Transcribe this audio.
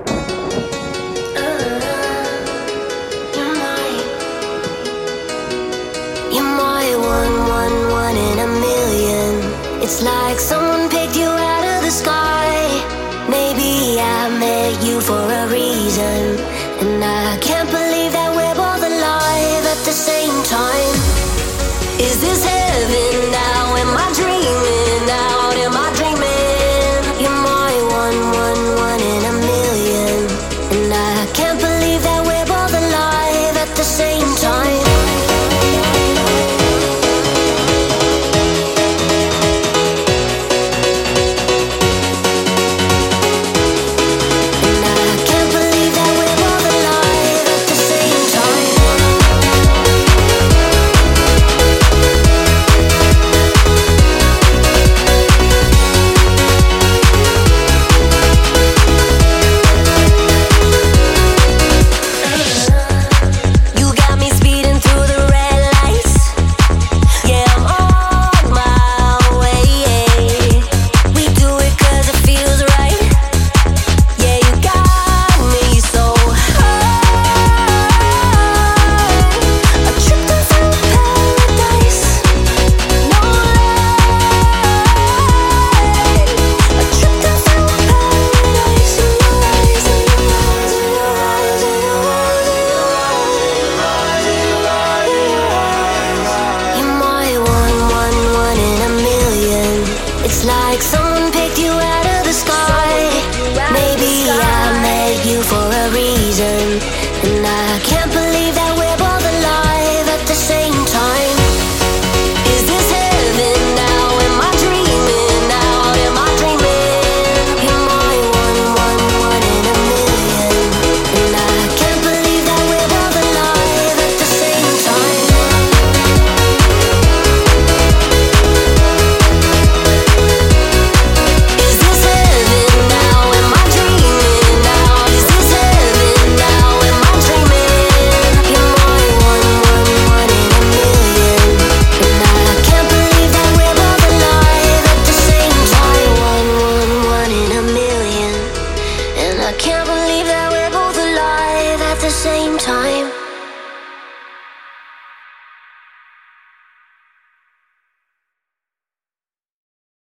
You're my one in a million. It's like someone picked you out of the sky. Maybe I met you for a reason, and I can't believe that we're both alive at the same time. Is this heaven now? Am I dreaming out? Am I dreaming? You're my one in a million, and I can't believe that we're both alive at the same time. It's like someone picked you out of the sky. Maybe I met you for a reason, and I can't believe that we're both alive at the same time. Is this heaven now? Am I dreaming out? Am I dreaming? You're my one in a million, and I can't believe that we're both alive at the same time. I can't believe that we're both alive at the same time.